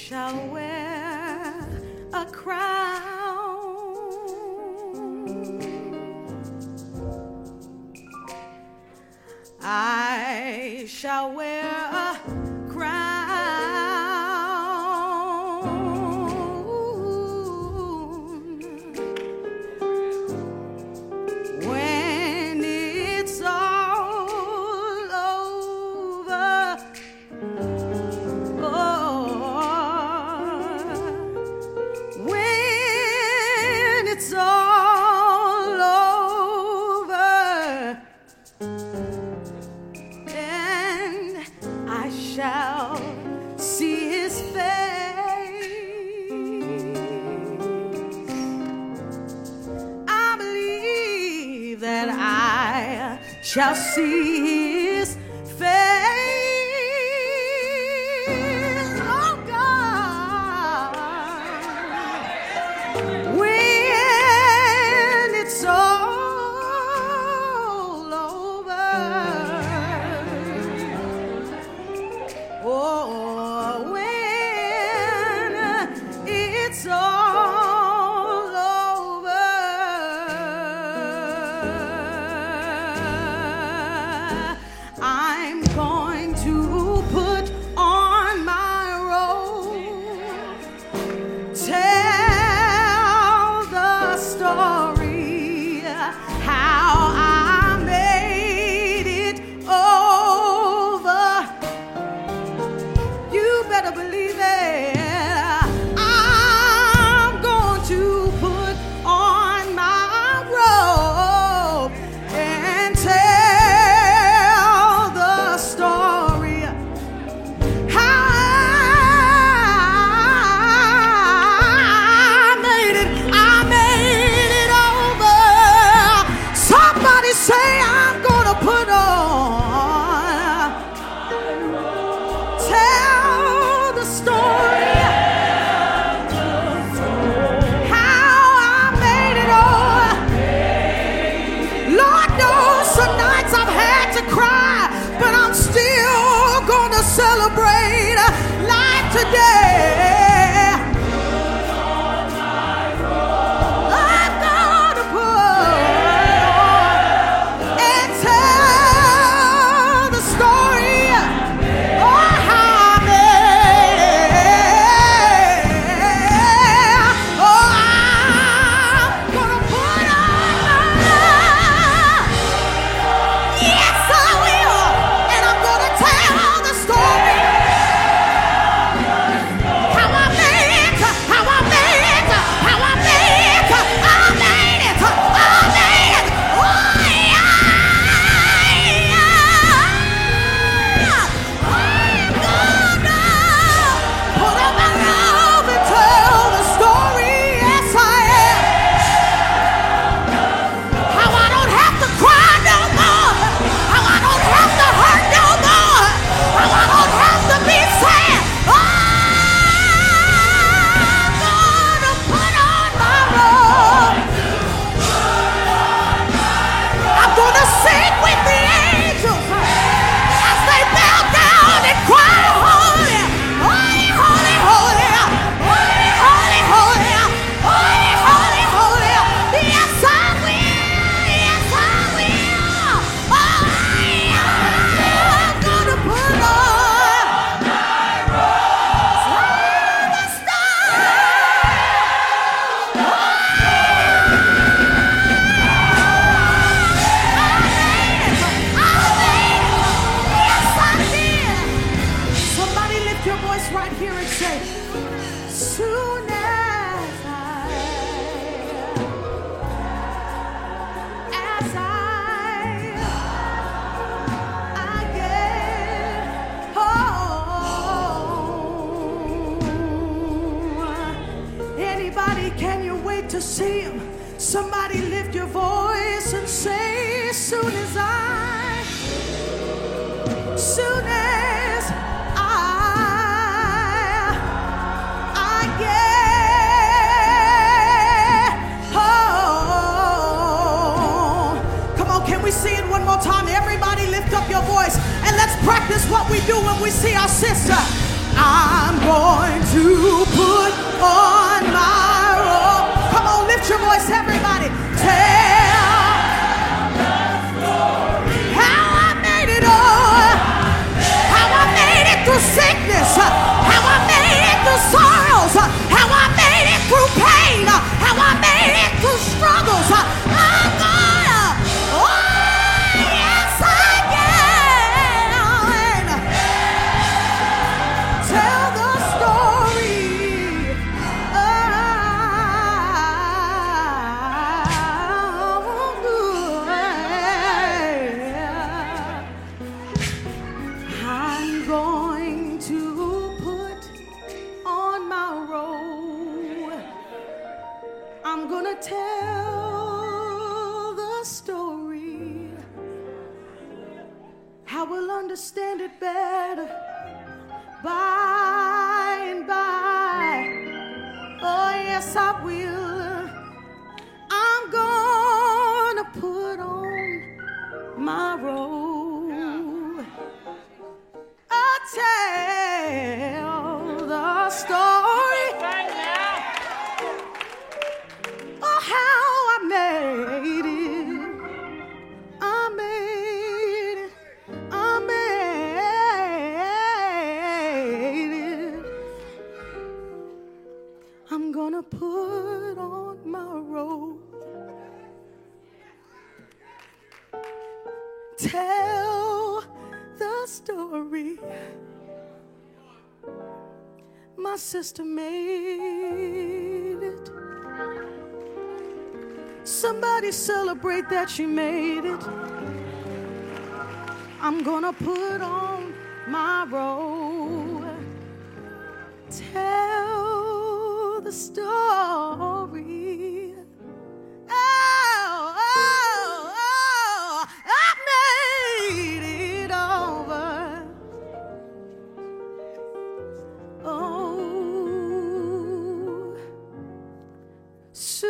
shall wear a crown. I shall wear a crown. When it's all over, when it's all over, and I shall see his face, I believe that I shall see his face. Oh God, when it's all over, oh, when it's all over, I'm going to put on my robe, tell the story how I made it over. You better believe it. I'm going to put on my robe and tell the story how I made it over. Somebody say I'm gonna put on, tell the story how I made it over. Lord knows some nights I've had to cry, but I'm still gonna celebrate life today. I'm gonna put and tell the story. Oh, how I made it. Oh, I'm gonna put on. Yes, I will. And I'm gonna tell the story. How I made it. How I made it. How I made it. I made it. I made it. Oh, yeah. I'm gonna put on my robe and tell the story. Yes, I am. How I don't have to cry no more. How I don't have to hurt no more. How I don't have to be sad. I'm gonna put on my robe. I'm gonna sing with the angels as they bow down and cry, holy, holy, holy, holy, holy, holy, holy, holy, holy, holy. Yes, I will. Yes, I will. I'm gonna put on the star. Yes, I did. Somebody lift your voice right here and say, soon as I get home. Anybody, can you wait to see him? Somebody lift your voice and say, soon as I get home. Come on, can we sing it one more time? Everybody lift up your voice and let's practice what we do when we see our sister. I'm going to put on my robe. Come on, lift your voice, everybody. Tell how I made it over, how I made it through sickness, how I made it through sorrows, how I made it through pain, how I made it through struggles. I'm gonna, oh yes I can, tell the story. I'm going to put on my robe. I'm gonna tell the story. I will understand it better by and by. Oh yes, I will. I'm gonna put on my robe. I'll tell the story of how I made it. I made it. I made it. I'm gonna put on my robe. Tell the story. My sister made it. Somebody celebrate that she made it. I'm gonna put on my robe. Tell the story. Oh, oh, oh, I made it over. Oh, soon